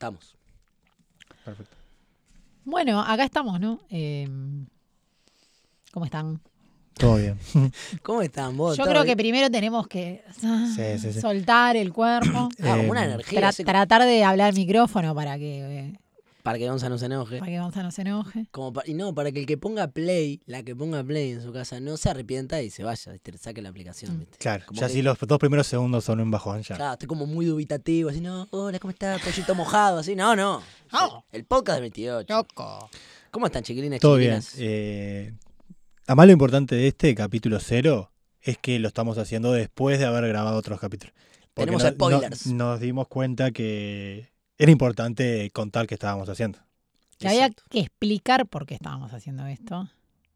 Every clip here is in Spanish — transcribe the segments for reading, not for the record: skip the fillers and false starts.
estamos. Perfecto. Bueno, acá estamos, ¿no? ¿Cómo están? Todo bien. ¿Cómo están vos? Yo ¿Todo creo bien? que primero tenemos que Sí. soltar el cuerpo, Como una energía. así tratar de hablar al micrófono para que para que Gonza no se enoje. Gonza no se enoje. Y no, para que el que ponga play, la que ponga play en su casa, no se arrepienta y se vaya, ¿viste? Saque la aplicación, ¿viste? Claro, Como ya que- si los 2 primeros segundos son un bajón ya. Claro, estoy como muy dubitativo, así, no, hola, ¿cómo está? Pollito mojado, así, no. No. El podcast de 28. Loco. ¿Cómo están, chiquilines, Todo bien. chiquilinas? Además, lo importante de este capítulo 0 es que lo estamos haciendo después de haber grabado otros capítulos. Porque Tenemos spoilers. nos dimos cuenta que era importante contar qué estábamos haciendo. Que había Exacto. que explicar por qué estábamos haciendo esto.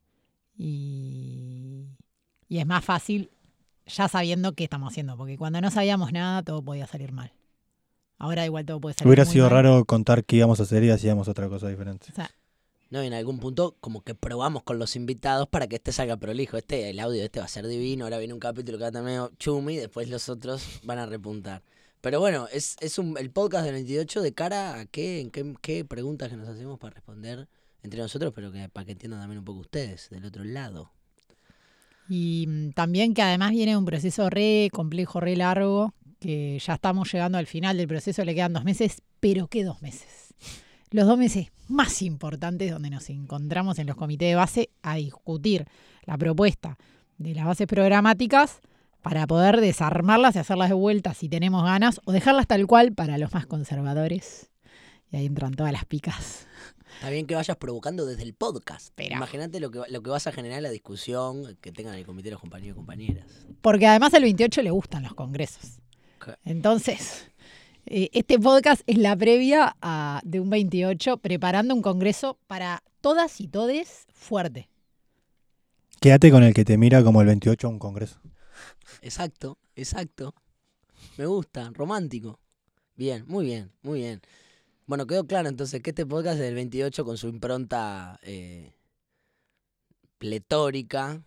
Y es más fácil ya sabiendo qué estamos haciendo. Porque cuando no sabíamos nada, todo podía salir mal. Ahora igual todo puede salir Hubiera muy sido mal. raro contar qué íbamos a hacer y hacíamos otra cosa diferente. O sea, No, y en algún punto como que probamos con los invitados para que este salga prolijo. El audio de este va a ser divino, ahora viene un capítulo que va a estar medio chumi, después los otros van a repuntar. Pero bueno, es el podcast del 28 de cara a qué preguntas que nos hacemos para responder entre nosotros, pero que para que entiendan también un poco ustedes, del otro lado. y también que además viene un proceso re complejo, re largo, que ya estamos llegando al final del proceso, le quedan 2 meses, pero ¿qué 2 meses? Los 2 meses más importantes donde nos encontramos en los comités de base a discutir la propuesta de las bases programáticas para poder desarmarlas y hacerlas de vuelta si tenemos ganas, o dejarlas tal cual para los más conservadores. Y ahí entran todas las picas. Está bien que vayas provocando desde el podcast. Pero- Imagínate lo que vas a generar en la discusión que tengan el comité los compañeros y compañeras. Porque además el 28 le gustan los congresos. Ok. Entonces, este podcast es la previa de un 28 preparando un congreso para todas y todes fuerte. Quédate con el que te mira como el 28 a un congreso. Exacto. Me gusta, romántico. Bien, muy bien, muy bien. Bueno, quedó claro entonces que este podcast es del 28 con su impronta pletórica,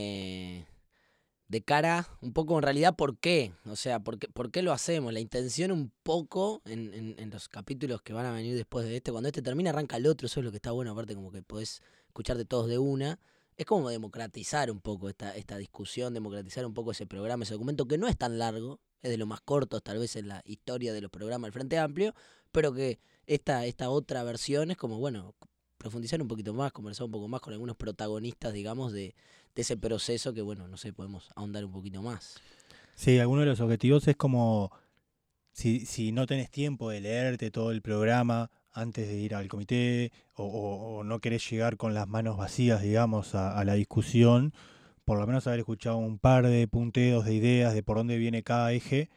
de cara un poco en realidad por qué, o sea, por qué lo hacemos, la intención un poco en los capítulos que van a venir después de este, cuando este termina arranca el otro, eso es lo que está bueno, aparte como que podés escucharte todos de una, es como democratizar un poco esta discusión, democratizar un poco ese programa, ese documento que no es tan largo, es de lo más corto tal vez en la historia de los programas del Frente Amplio, pero que esta otra versión es como, bueno, profundizar un poquito más, conversar un poco más con algunos protagonistas, digamos, de ese proceso que, bueno, no sé, podemos ahondar un poquito más. Sí, alguno de los objetivos es como si no tenés tiempo de leerte todo el programa antes de ir al comité o no querés llegar con las manos vacías, digamos, a la discusión, por lo menos haber escuchado un par de punteos de ideas de por dónde viene cada eje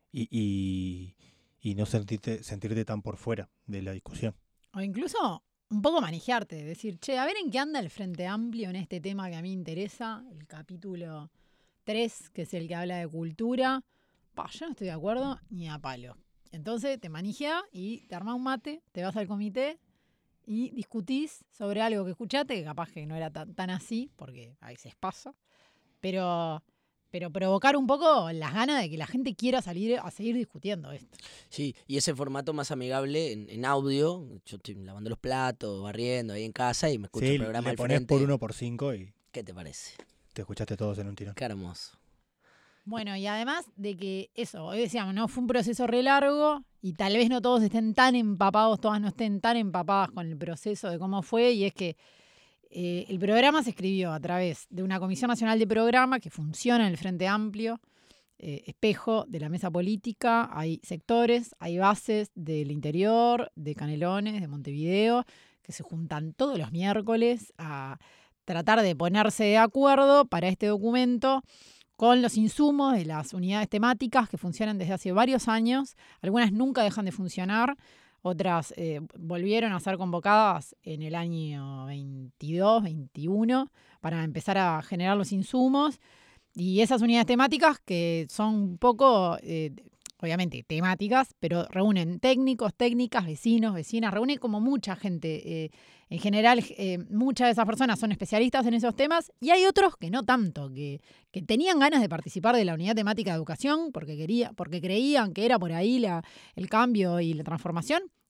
y no sentirte tan por fuera de la discusión. O incluso un poco manejarte, decir, che, a ver en qué anda el Frente Amplio en este tema que a mí interesa, el capítulo 3, que es el que habla de cultura. Yo no estoy de acuerdo ni a palo. Entonces te manijea y te armás un mate, te vas al comité y discutís sobre algo que escuchaste, que capaz que no era tan así, porque a veces pasa, pero provocar un poco las ganas de que la gente quiera salir a seguir discutiendo esto. Sí, y ese formato más amigable en audio, yo estoy lavando los platos, barriendo ahí en casa y me escucho Sí, el programa le al ponés frente. por 1 por 5 y ¿Qué te parece? te escuchaste todos en un tirón. Qué hermoso. Bueno, y además de que eso, hoy decíamos, no fue un proceso re largo y tal vez no todos estén tan empapados, todas no estén tan empapadas con el proceso de cómo fue, y es que el programa se escribió a través de una Comisión Nacional de Programa que funciona en el Frente Amplio, espejo de la mesa política. Hay sectores, hay bases del interior, de Canelones, de Montevideo, que se juntan todos los miércoles a tratar de ponerse de acuerdo para este documento con los insumos de las unidades temáticas que funcionan desde hace varios años. Algunas nunca dejan de funcionar, otras volvieron a ser convocadas en el año 22, 21 para empezar a generar los insumos. Y esas unidades temáticas que son un poco, obviamente, temáticas, pero reúnen técnicos, técnicas, vecinos, vecinas, reúnen como mucha gente. En general, muchas de esas personas son especialistas en esos temas y hay otros que no tanto, que tenían ganas de participar de la unidad temática de educación porque creían que era por ahí el cambio y la transformación,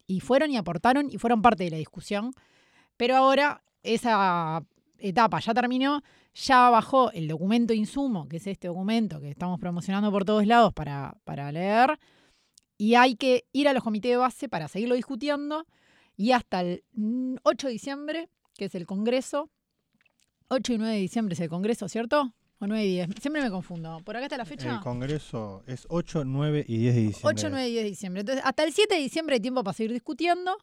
y fueron y aportaron y fueron parte de la discusión. Pero ahora esa etapa ya terminó, ya bajó el documento insumo, que es este documento que estamos promocionando por todos lados para leer, y hay que ir a los comités de base para seguirlo discutiendo, y hasta el 8 de diciembre, que es el Congreso, 8 y 9 de diciembre es el Congreso, ¿cierto? O 9 y 10, siempre me confundo. ¿Por acá está la fecha? El Congreso es 8, 9 y 10 de diciembre. 8, 9 y 10 de diciembre. Entonces, hasta el 7 de diciembre hay tiempo para seguir discutiendo.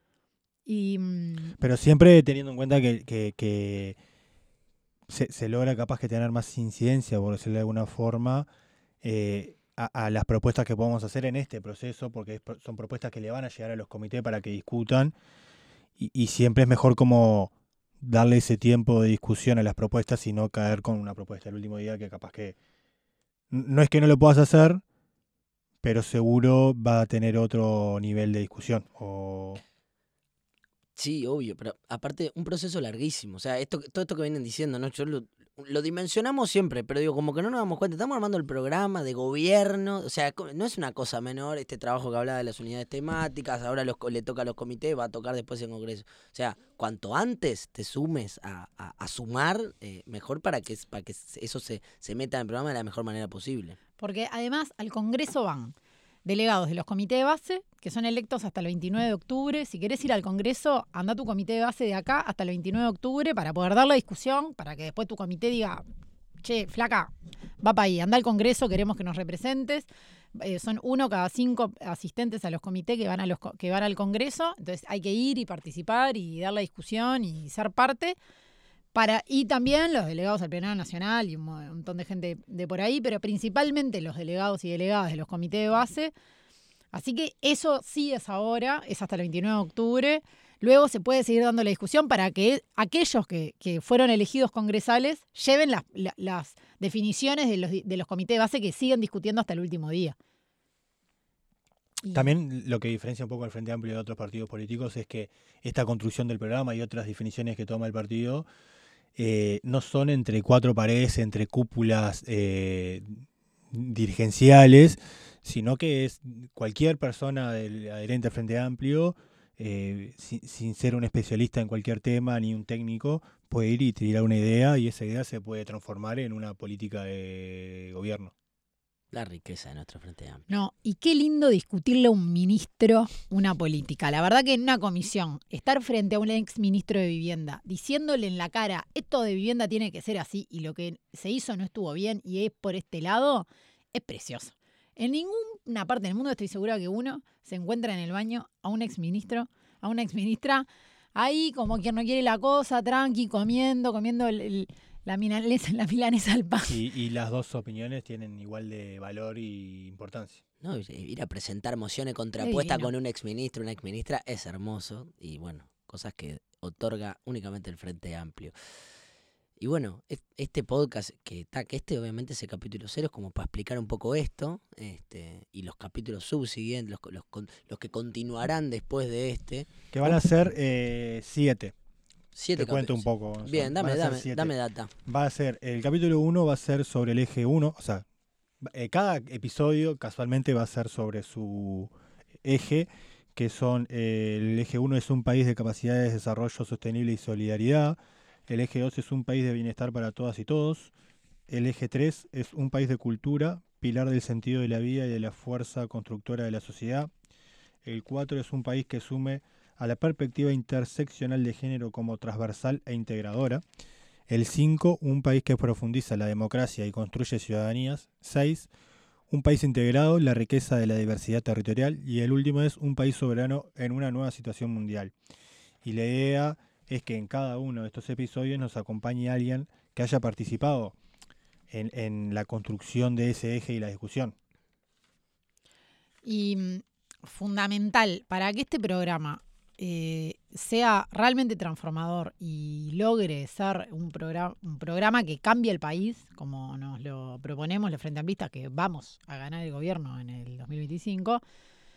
Pero siempre teniendo en cuenta que se logra capaz que tener más incidencia, por decirlo de alguna forma, a las propuestas que podemos hacer en este proceso, porque son propuestas que le van a llegar a los comités para que discutan, y siempre es mejor como darle ese tiempo de discusión a las propuestas y no caer con una propuesta el último día que capaz que no es que no lo puedas hacer, pero seguro va a tener otro nivel de discusión. Sí, obvio, pero aparte un proceso larguísimo. O sea, todo esto que vienen diciendo, ¿no? Yo lo dimensionamos siempre, pero digo, como que no nos damos cuenta. Estamos armando el programa de gobierno. O sea, no es una cosa menor este trabajo que hablaba de las unidades temáticas. Ahora le toca a los comités, va a tocar después en Congreso. O sea, cuanto antes te sumes a sumar, mejor para que eso se meta en el programa de la mejor manera posible. Porque además al Congreso van delegados de los comités de base, que son electos hasta el 29 de octubre. Si querés ir al Congreso, anda a tu comité de base de acá hasta el 29 de octubre para poder dar la discusión, para que después tu comité diga, che, flaca, va para ahí, anda al Congreso, queremos que nos representes. Son 1 cada 5 asistentes a los comités que van al Congreso, entonces hay que ir y participar y dar la discusión y ser parte. Y también los delegados al Plenario Nacional y un montón de gente de por ahí, pero principalmente los delegados y delegadas de los comités de base. Así que eso sí es ahora, es hasta el 29 de octubre. Luego se puede seguir dando la discusión para que aquellos que fueron elegidos congresales lleven las definiciones de los comités de base que siguen discutiendo hasta el último día. También lo que diferencia un poco al Frente Amplio de otros partidos políticos es que esta construcción del programa y otras definiciones que toma el partido no son entre 4 paredes, entre cúpulas dirigenciales, sino que es cualquier persona adherente al Frente Amplio, sin ser un especialista en cualquier tema ni un técnico, puede ir y tirar una idea y esa idea se puede transformar en una política de gobierno. La riqueza de nuestro Frente Amplio. No, y qué lindo discutirle a un ministro una política. La verdad que en una comisión, estar frente a un ex ministro de Vivienda, diciéndole en la cara, esto de vivienda tiene que ser así y lo que se hizo no estuvo bien y es por este lado, es precioso. En ninguna parte del mundo estoy segura que uno se encuentra en el baño a un ex ministro, a una ex ministra, ahí como quien no quiere la cosa, tranqui, comiendo la milanesa al pan. Y las dos opiniones tienen igual de valor y importancia. No, ir a presentar mociones contrapuestas con un exministro, una exministra, es hermoso. Y bueno, cosas que otorga únicamente el Frente Amplio. Y bueno, este podcast, que obviamente es el capítulo 0, es como para explicar un poco esto, y los capítulos subsiguientes, los que continuarán después de este. Que van a ser 7. 7 Te cuento un poco. Bien, dame data. Va a ser, el capítulo 1 va a ser sobre el eje 1, o sea, cada episodio casualmente va a ser sobre su eje, que son, el eje 1 es un país de capacidades de desarrollo sostenible y solidaridad, el eje 2 es un país de bienestar para todas y todos, el eje 3 es un país de cultura, pilar del sentido de la vida y de la fuerza constructora de la sociedad, el 4 es un país que sume a la perspectiva interseccional de género como transversal e integradora. El 5, un país que profundiza la democracia y construye ciudadanías. 6, un país integrado, la riqueza de la diversidad territorial. Y el último es un país soberano en una nueva situación mundial. Y la idea es que en cada uno de estos episodios nos acompañe alguien que haya participado en la construcción de ese eje y la discusión. Y fundamental para que este programa sea realmente transformador y logre ser un programa que cambie el país, como nos lo proponemos los Frente Amplistas, que vamos a ganar el gobierno en el 2025,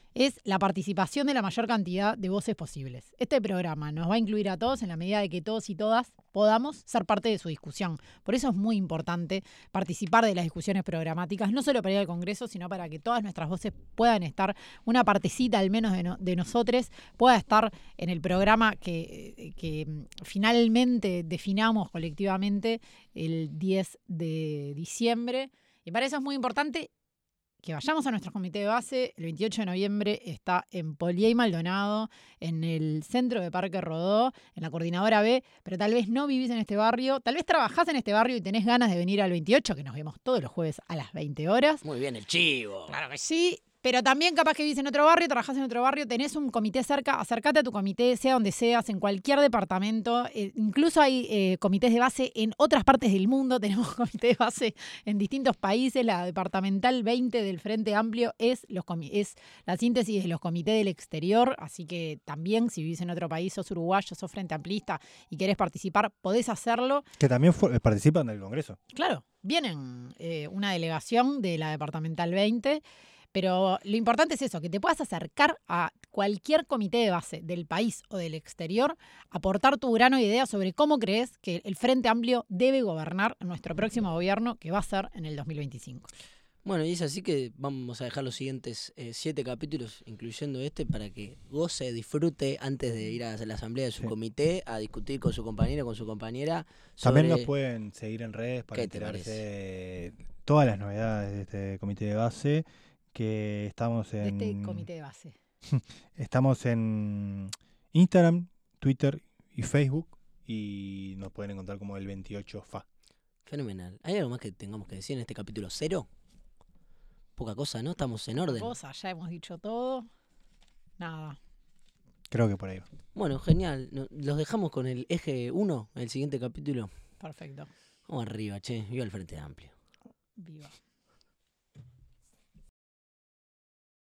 es la participación de la mayor cantidad de voces posibles. Este programa nos va a incluir a todos en la medida de que todos y todas podamos ser parte de su discusión. Por eso es muy importante participar de las discusiones programáticas, no solo para ir al Congreso, sino para que todas nuestras voces puedan estar, una partecita al menos de nosotros, pueda estar en el programa que finalmente definamos colectivamente el 10 de diciembre. Y para eso es muy importante que vayamos a nuestro comité de base. El 28 de noviembre está en Polié y Maldonado, en el centro de Parque Rodó, en la Coordinadora B, pero tal vez no vivís en este barrio, tal vez trabajás en este barrio y tenés ganas de venir al 28, que nos vemos todos los jueves a las 20 horas. Muy bien, el chivo. Claro que sí. Pero también capaz que vivís en otro barrio, trabajás en otro barrio, tenés un comité cerca, acércate a tu comité, sea donde seas, en cualquier departamento. Incluso hay comités de base en otras partes del mundo, tenemos comité de base en distintos países. La departamental 20 del Frente Amplio es la síntesis de los comités del exterior, así que también si vivís en otro país, sos uruguayo, sos frente amplista y querés participar, podés hacerlo. Que también participan del Congreso. Claro, vienen una delegación de la departamental 20. Pero lo importante es eso, que te puedas acercar a cualquier comité de base del país o del exterior, aportar tu grano de idea sobre cómo crees que el Frente Amplio debe gobernar nuestro próximo gobierno, que va a ser en el 2025. Bueno, y es así que vamos a dejar los siguientes 7 capítulos, incluyendo este, para que goce, disfrute antes de ir a la asamblea de su comité, a discutir con su compañero, con su compañera. También nos pueden seguir en redes para ¿Qué te enterarse de todas las novedades de este comité de base. Que estamos en... De este comité de base. Estamos en Instagram, Twitter y Facebook y nos pueden encontrar como el 28FA. Fenomenal. ¿Hay algo más que tengamos que decir en este capítulo 0? Poca cosa, ¿no? Estamos en orden. Cosa, ya hemos dicho todo. Nada. Creo que por ahí va. Bueno, genial. Los dejamos con el eje 1, el siguiente capítulo. Perfecto. Vamos arriba, che. Viva el Frente Amplio. Viva.